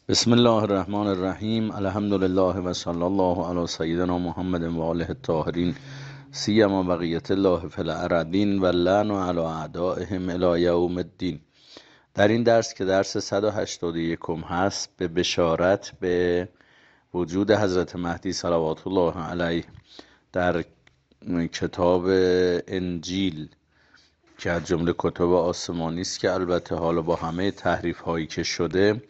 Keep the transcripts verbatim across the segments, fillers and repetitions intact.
بسم الله الرحمن الرحیم. الحمد لله و صلی الله علی سیدنا محمد و آله الطاهرین سیما بقیت الله فی الارضین و لعن علی اعدائهم الی یوم الدین. در این درس که درس صد و هشتاد و یک هست، به بشارت به وجود حضرت مهدی صلوات الله علیه در کتاب انجیل که از جمله کتب آسمانی است که البته حالا با همه تحریف هایی که شده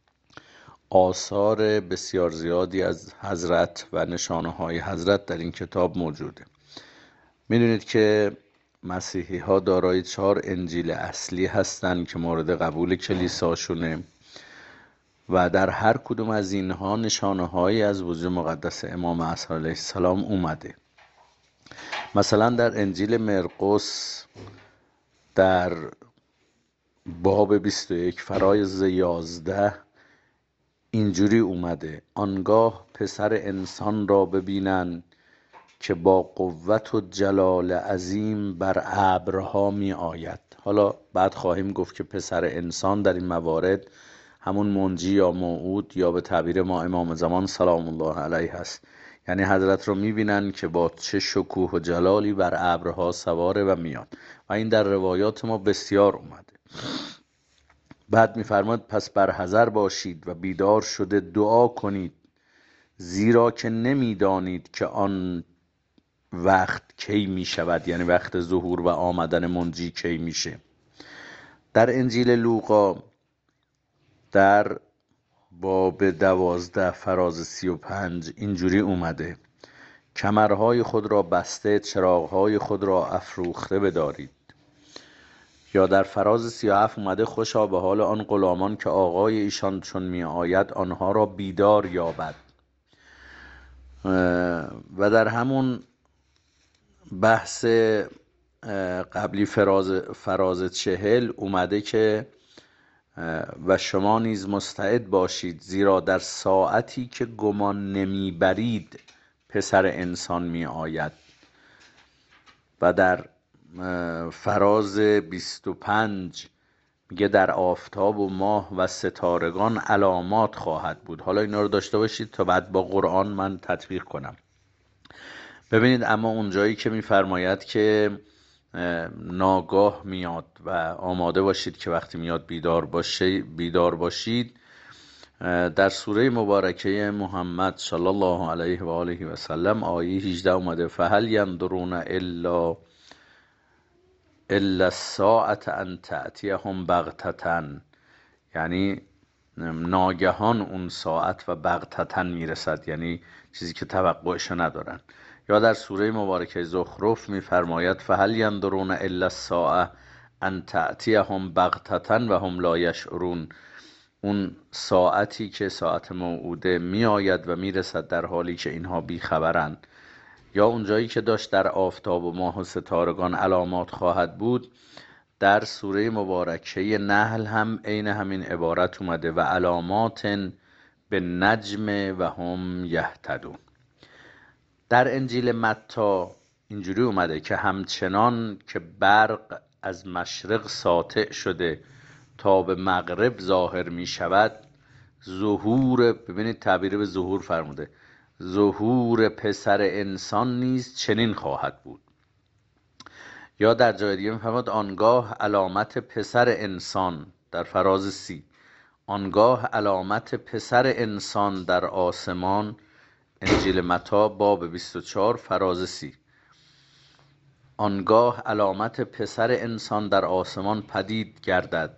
آثار بسیار زیادی از حضرت و نشانه های حضرت در این کتاب موجوده. میدونید که مسیحی ها دارای چهار انجیل اصلی هستند که مورد قبول کلیساشونه و در هر کدوم از اینها نشانه هایی از وجود مقدس امام عصر علیه السلام اومده. مثلا در انجیل مرقس در باب بیست و یک فرایض یازده اینجوری اومده: آنگاه پسر انسان را ببینند که با قوت و جلال عظیم بر ابرها می آید. حالا بعد خواهیم گفت که پسر انسان در این موارد همون منجی یا موعود یا به تعبیر ما امام زمان سلام الله علیه هست. یعنی حضرت رو می بینند که با چه شکوه و جلالی بر ابرها سواره و میاد و این در روایات ما بسیار اومده. بعد می‌فرماد پس برحذر باشید و بیدار شده دعا کنید، زیرا که نمی‌دانید که آن وقت کی می شود، یعنی وقت ظهور و آمدن منجی کی میشه. در انجیل لوقا در باب دوازده فراز سی و پنج اینجوری اومده: کمرهای خود را بسته، چراغهای خود را افروخته بدارید. یا در فراز سی و هفت اومده: خوشا به حال آن غلامان که آقای ایشان چون می آید آنها را بیدار یابد. و در همون بحث قبلی فراز, فراز چهل اومده که و شما نیز مستعد باشید، زیرا در ساعتی که گمان نمی برید پسر انسان می آید. و در فراز بیست و پنج میگه در آفتاب و ماه و ستارگان علامات خواهد بود. حالا اینا رو داشته باشید تا بعد با قرآن من تطبیق کنم. ببینید اما اونجایی که میفرماید که ناگاه میاد و آماده باشید که وقتی میاد بیدار باشید بیدار باشید در سوره مبارکه محمد صلی الله علیه و آله و سلم آیه هجده اومده: فهل ینظرون الا الا الساعة ان تأتیهم بغتة، یعنی ناگهان اون ساعت و بغتة میرسد، یعنی چیزی که توقعش ندارن. یا در سوره مبارکه زخرف میفرماید: فهل ینظرون الا الساعة ان تأتیهم بغتة و هم لا یشعرون، اون ساعتی که ساعت موعوده میآید و میرسد در حالی که اینها بیخبرند. یا اونجایی که داشت در آفتاب و ماه و ستارگان علامات خواهد بود، در سوره مبارکه نحل هم عین همین عبارت اومده: و علامات به نجم و هم یهتدون. در انجیل متی اینجوری اومده که همچنان که برق از مشرق ساطع شده تا به مغرب ظاهر می شود، ظهور، ببینید تعبیر به ظهور فرموده، ظهور پسر انسان نیز چنین خواهد بود. یا در جای دیگه می‌فرماد: آنگاه علامت پسر انسان، در فراز سی، آنگاه علامت پسر انسان در آسمان، انجیل متی باب بیست و چهار فراز سی، آنگاه علامت پسر انسان در آسمان پدید گردد.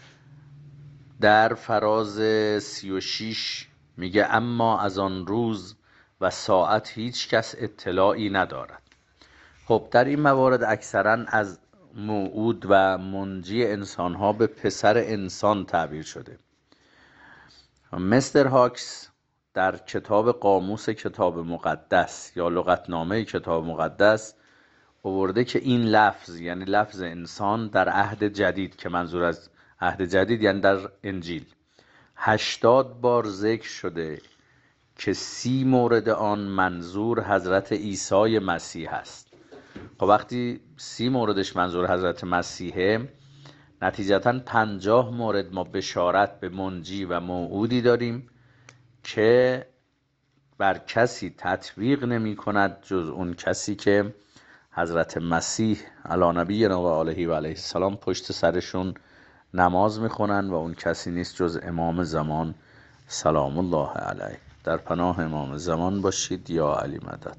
در فراز سی و شیش میگه: اما از آن روز و ساعت هیچ کس اطلاعی ندارد. خب در این موارد اکثرا از موعود و منجی انسان ها به پسر انسان تعبیر شده. مستر هاکس در کتاب قاموس کتاب مقدس یا لغتنامه کتاب مقدس آورده که این لفظ، یعنی لفظ انسان، در عهد جدید، که منظور از عهد جدید یعنی در انجیل، هشتاد بار ذکر شده که سی مورد آن منظور حضرت عیسی مسیح است. خب وقتی سی موردش منظور حضرت مسیحه، نتیجتا پنجاه مورد ما بشارت به منجی و موعودی داریم که بر کسی تطبیق نمی کند جز اون کسی که حضرت مسیح علی نبینا و آله و علیه السلام پشت سرشون نماز میخونن و اون کسی نیست جز امام زمان سلام الله علیه. در پناه امام زمان باشید. یا علی مدد.